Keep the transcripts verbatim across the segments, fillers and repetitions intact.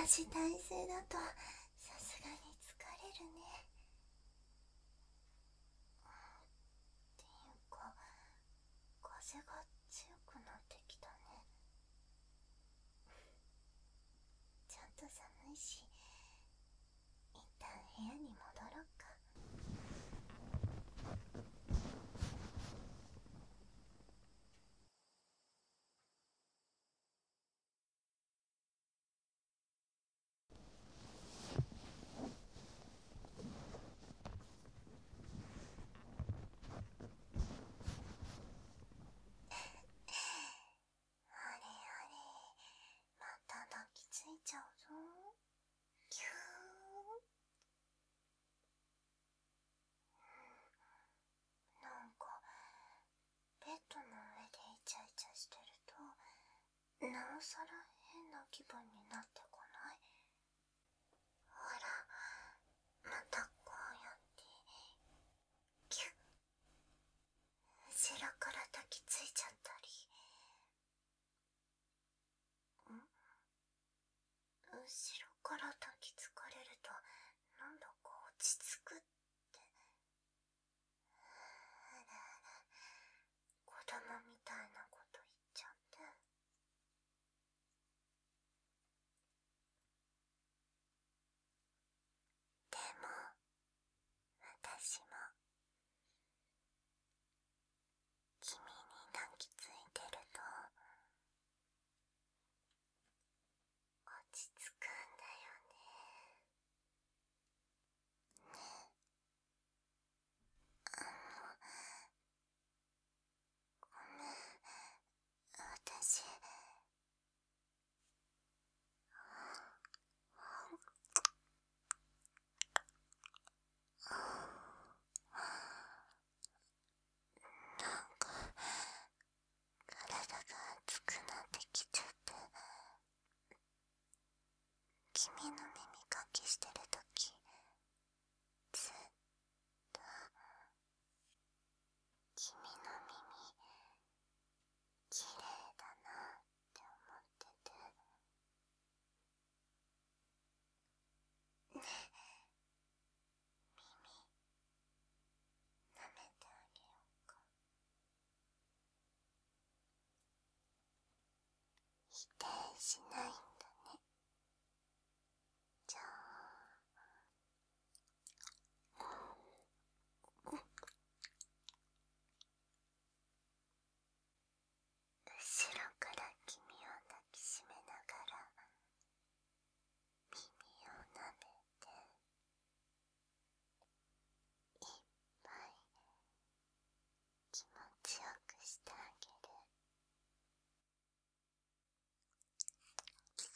足体勢だとさすがに疲れるね。っていうか、風が強くなってきたね。ちょっと寒いし、一旦部屋に戻ろうか。あれあれ、また抱きついちゃうぞ。キュー。なんかベッドの上でイチャイチャしてるとなおさら変な気分になってこない？ほら、またこうやってキュッ、後ろから抱きついちゃったり。ん？後ろから抱きつかれるとなんだか落ち着くって。あらあら、子供みたいなこと言っちゃって。でも私も君に抱きついてると落ち着くんだよね。ねえ、あの、ごめん、私、なんか体が熱くなってきちゃって。君の耳かきしてるときずっと君の耳きれいだなって思ってて。ねえ、耳舐めてあげようか。否定しないんだね。じゃあ、後ろから君を抱きしめながら耳を舐めて、いっぱい気持ちよくしてあげる。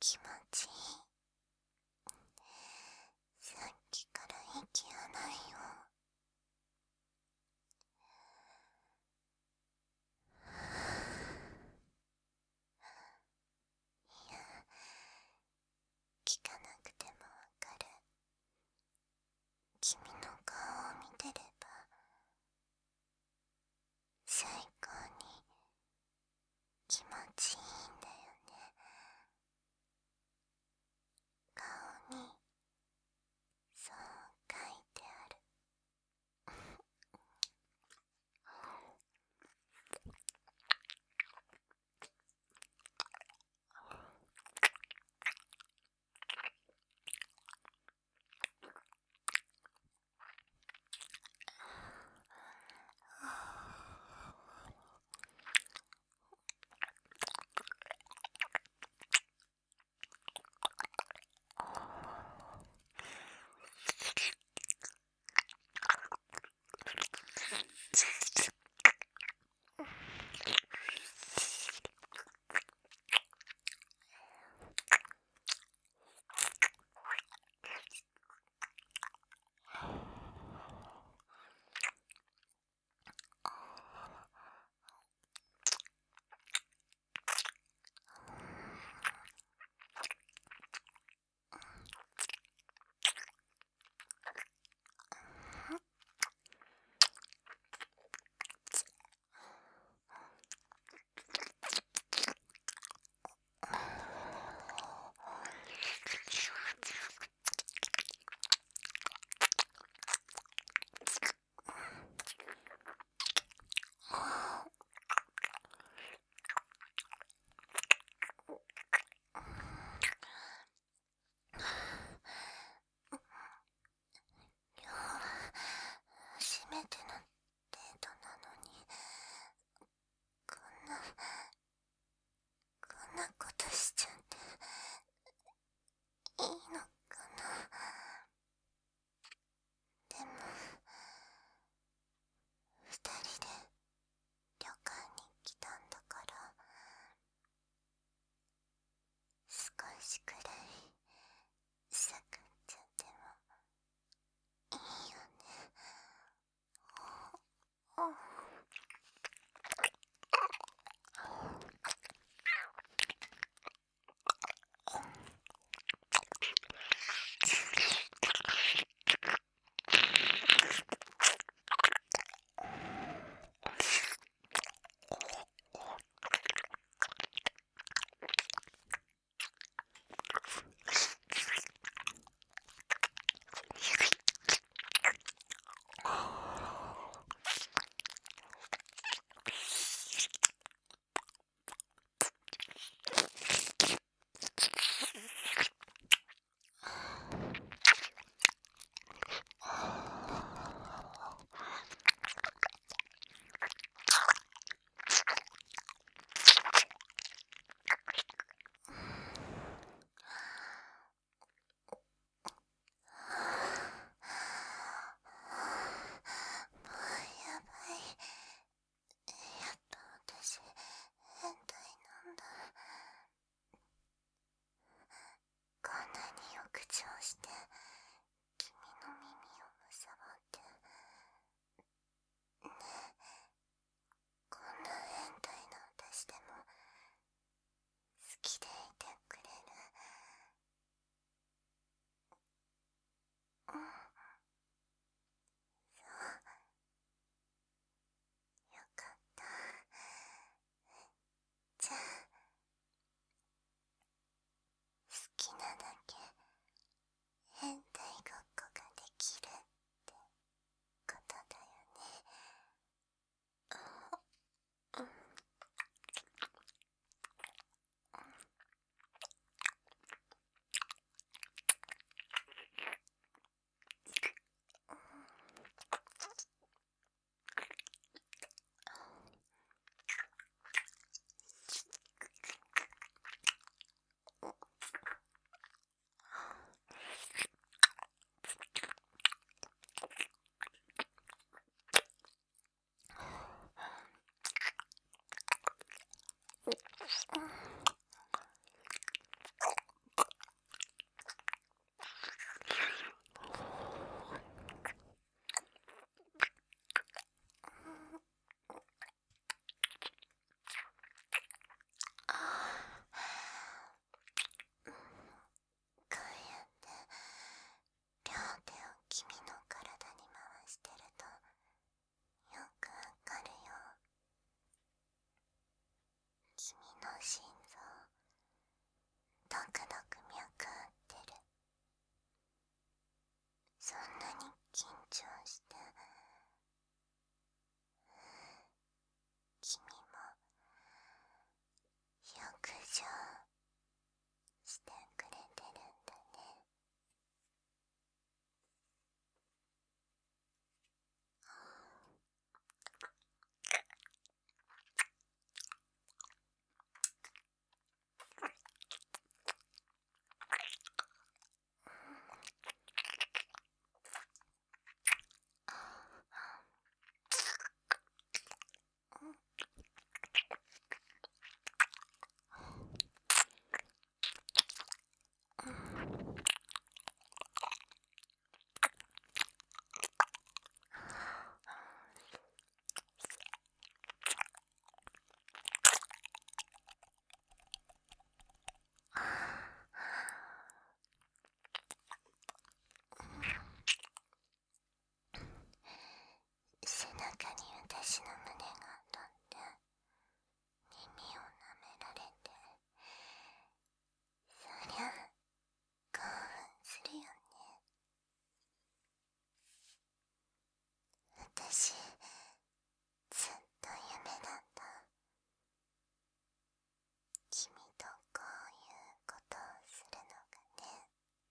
気持ちいい。さっきから息荒いよ。いや、聞かなくてもわかる。君の顔を見てれば最高に気持ちいいんだよね。顔にそう書いてある。初めてのデートなのにこんなこんなことしちゃっていいのかな。でも二人で旅館に来たんだから少しくらいサクっちゃってもいいよね。おお変態なんだ。こんなによ口をして君の耳を貪ってねえ、こんな変態な私でも好きでいてくれる？うん、そうよかった。じゃあ好きなだけ変態ごっこができるってことだよね。うん、 ドクドク脈打ってる。そんなに緊張して君も浴場してくれてるんだね。背中に私の胸が当たって耳を舐められて、そりゃ興奮するよね。私ずっと夢だった。君とこういうことをするのがね。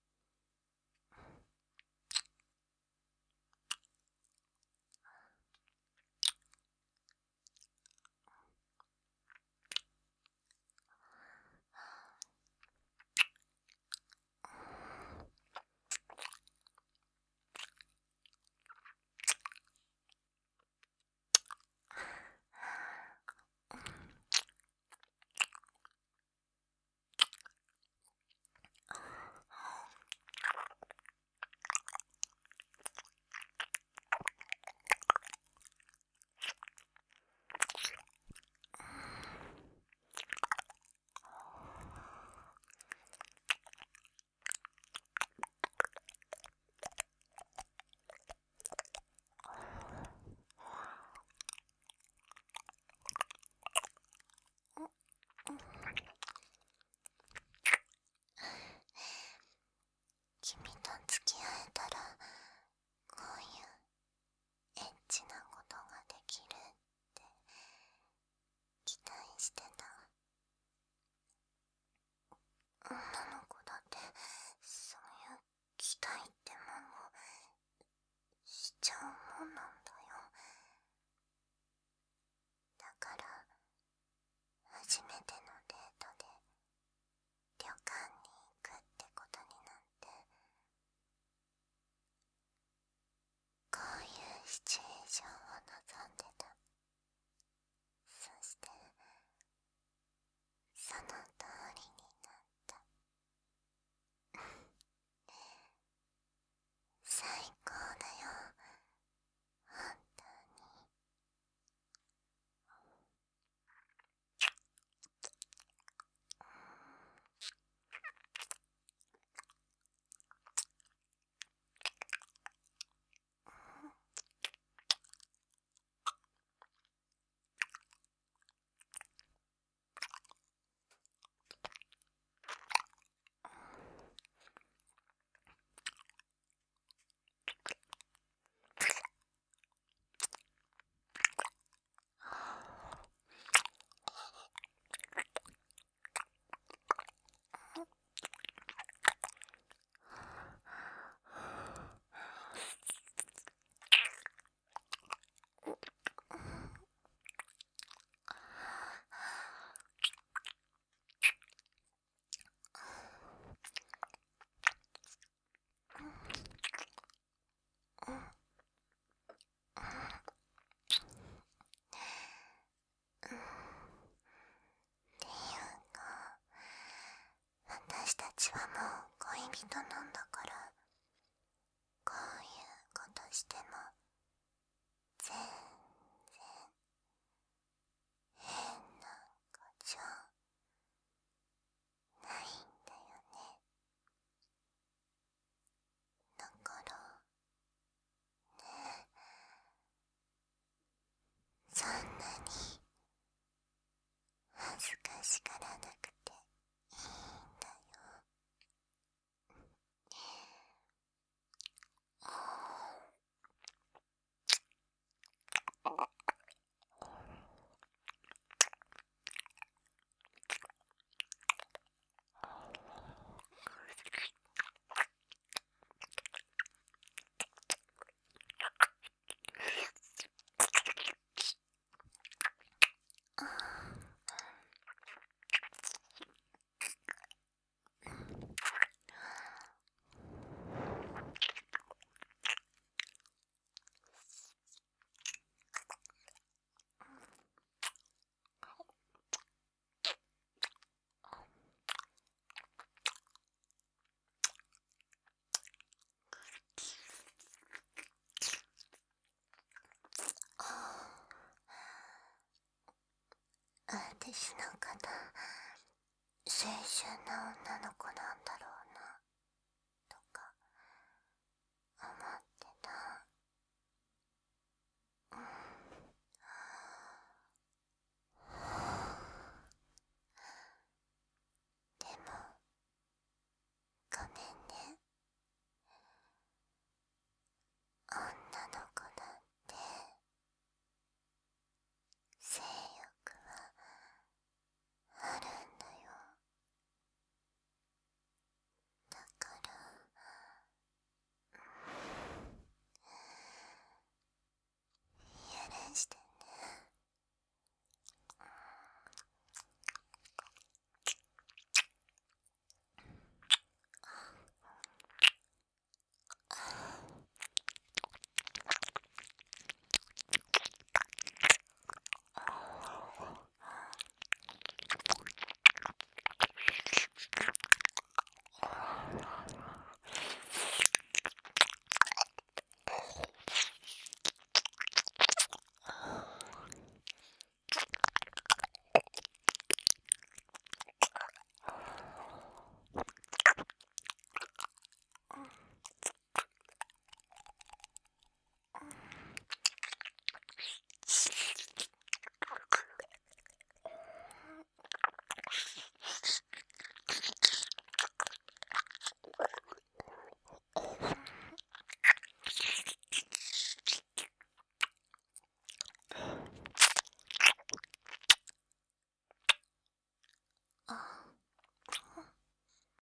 君と付き合えたらこういうエッチなことができるって期待してた。女の子だってそういう期待ってもんをしちゃうもんなんだよ。だから初めてのデートで旅館に行くってことになって、こういうシチュエーションを望んでた。そしてその通りになった。最高だよ、本当に。っていうか、私たちはもう恋人なんだから、こういうことしても全然変な子じゃないんだよね。だからね、そんなに恥ずかしがらなくていいんだよ。 私の方、清純な女の子なんだろう。